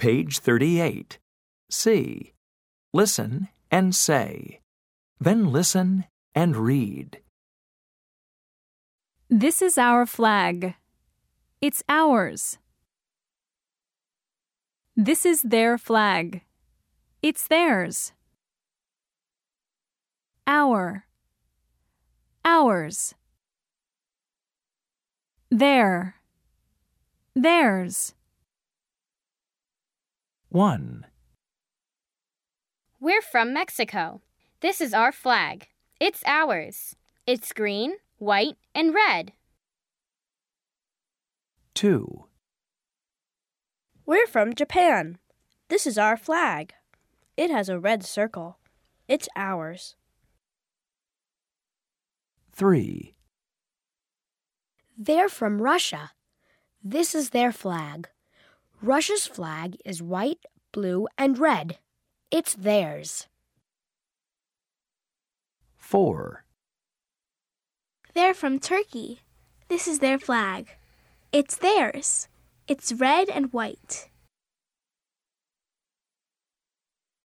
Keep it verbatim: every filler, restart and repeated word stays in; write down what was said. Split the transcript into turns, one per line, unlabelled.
Page thirty-eight. C. Listen and say. Then listen and read.
This is our flag. It's ours. This is their flag. It's theirs. Our. Ours. Their. Theirs.
one.
We're from Mexico. This is our flag. It's ours. It's green, white, and red.
two.
We're from Japan. This is our flag. It has a red circle. It's ours.
three.
They're from Russia. This is their flag. Russia's flag is white, blue, and red. It's theirs.
four.
They're from Turkey. This is their flag. It's theirs. It's red and white.